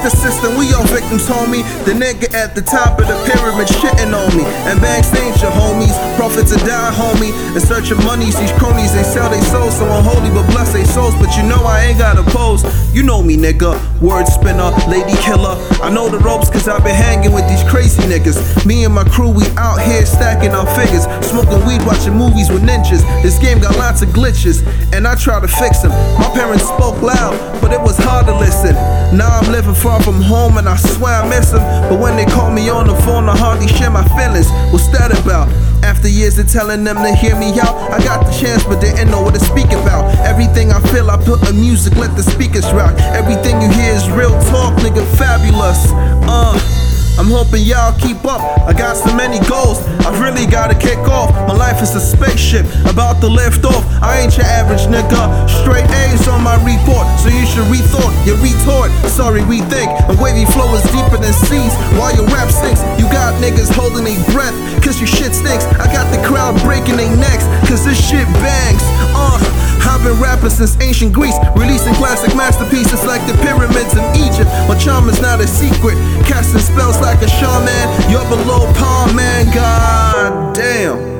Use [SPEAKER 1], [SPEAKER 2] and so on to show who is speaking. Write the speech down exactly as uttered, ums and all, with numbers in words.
[SPEAKER 1] the system, we all victims, homie. The nigga at the top of the pyramid shitting on me. And banks ain't your homies, profits are die, homie. In search of monies, these cronies, they sell their souls. So unholy, but bless their souls. But you know I ain't got a pose. You know me, nigga, word spinner, lady killer. I know the ropes cause I've been hanging with these crazy niggas. Me and my crew, we out here stacking our figures, smoking weed, watching movies with ninjas. This game got lots of glitches, and I try to fix them. My parents spoke loud, but it was hard to listen. Now I'm living far from home and I swear I miss them. But when they call me on the phone, I hardly share my feelings. What's that about? After years of telling them to hear me out, I got the chance but didn't know what to speak about. Everything I feel, I put in music, let the speakers rock. Everything you hear is real talk, nigga, fabulous. Uh I'm hoping y'all keep up, I got so many goals, I've really gotta kick off. My life is a spaceship, about to lift off. I ain't your average nigga, straight A's on my report. So you should rethought, you retort, sorry rethink. My wavy flow is deeper than seas, while your rap sinks. You got niggas holding their breath, cause your shit stinks. I got the crowd breaking their necks, cause this shit bangs. Uh I've been rapping since ancient Greece, releasing classic masterpieces like the pyramids in Egypt. My charm is not a secret, casting spells like a shaman. You're below par, man, god damn.